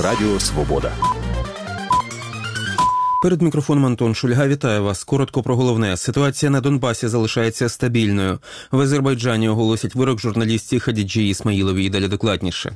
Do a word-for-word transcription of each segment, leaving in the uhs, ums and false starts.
Радіо Свобода. Перед мікрофоном Антон Шульга. Вітаю вас. Коротко про головне. Ситуація на Донбасі залишається стабільною. В Азербайджані оголосять вирок журналістці Хадіджі Ісмаїловій. Далі докладніше.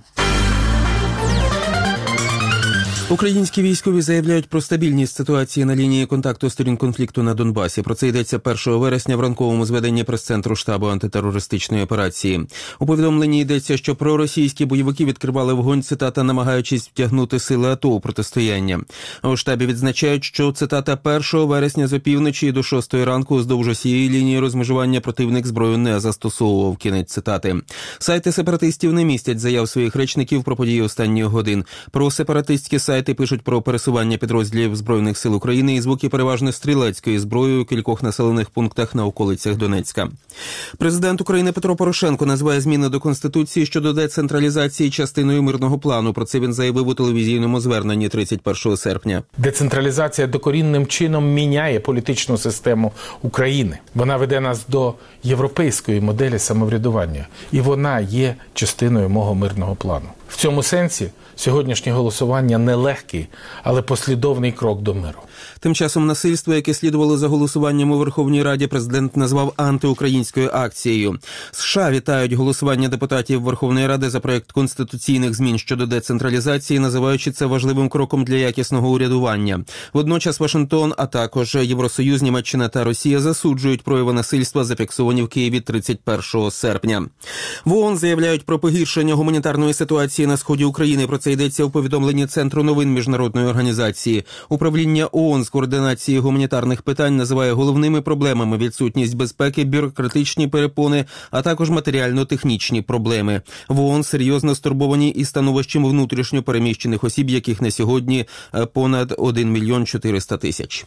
Українські військові заявляють про стабільність ситуації на лінії контакту сторін конфлікту на Донбасі. Про це йдеться першого вересня в ранковому зведенні прес-центру штабу антитерористичної операції. У повідомленні йдеться, що проросійські бойовики відкривали вогонь, цитата, намагаючись втягнути сили АТО у протистояння. У штабі відзначають, що, цитата, першого вересня з опівночі до шостої ранку уздовж усієї лінії розмежування противник зброю не застосовував. Кінець цитати. Сайти сепаратистів не містять заяв своїх речників про події останніх годин. Про сепаратистські сайти Сайти пишуть про пересування підрозділів Збройних сил України і звуки переважно стрілецької зброї у кількох населених пунктах на околицях Донецька. Президент України Петро Порошенко називає зміни до Конституції щодо децентралізації частиною мирного плану. Про це він заявив у телевізійному зверненні тридцять першого серпня. Децентралізація докорінним чином міняє політичну систему України. Вона веде нас до європейської моделі самоврядування. І вона є частиною мого мирного плану. В цьому сенсі сьогоднішнє голосування нелегкий, але послідовний крок до миру. Тим часом насильство, яке слідувало за голосуванням у Верховній Раді, президент назвав антиукраїнською акцією. США вітають голосування депутатів Верховної Ради за проєкт конституційних змін щодо децентралізації, називаючи це важливим кроком для якісного урядування. Водночас Вашингтон, а також Євросоюз, Німеччина та Росія засуджують прояви насильства, зафіксовані в Києві тридцять першого серпня. В ООН заявляють про погіршення гуманітарної ситуації на сході України. Про це йдеться у повідомленні Центру новин міжнародної організації. Управління ООН з координації гуманітарних питань називає головними проблемами відсутність безпеки, бюрократичні перепони, а також матеріально-технічні проблеми. В ООН серйозно стурбовані і становищем внутрішньо переміщених осіб, яких на сьогодні понад один мільйон чотириста тисяч.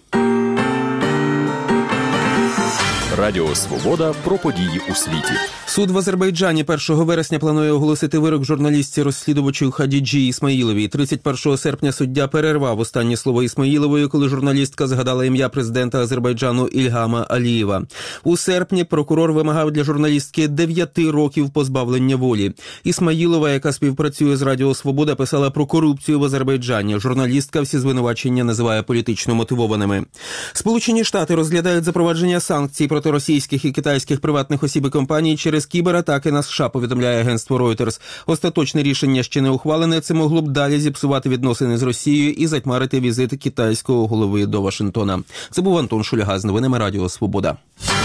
Радіо Свобода про події у світі. Суд в Азербайджані першого вересня планує оголосити вирок журналістці-розслідувачу Хадіджі Ісмаїловій. тридцять першого серпня суддя перервав останнє слово Ісмаїлової, коли журналістка згадала ім'я президента Азербайджану Ільгама Алієва. У серпні прокурор вимагав для журналістки дев'яти років позбавлення волі. Ісмаїлова, яка співпрацює з Радіо Свобода, писала про корупцію в Азербайджані. Журналістка всі звинувачення називає політично мотивованими. Сполучені Штати розглядають запровадження санкцій проти російських і китайських приватних осіб і компаній через кібератаки на США, повідомляє агентство Reuters. Остаточне рішення ще не ухвалене. Це могло б далі зіпсувати відносини з Росією і затьмарити візит китайського голови до Вашингтона. Це був Антон Шульга з новинами Радіо Свобода.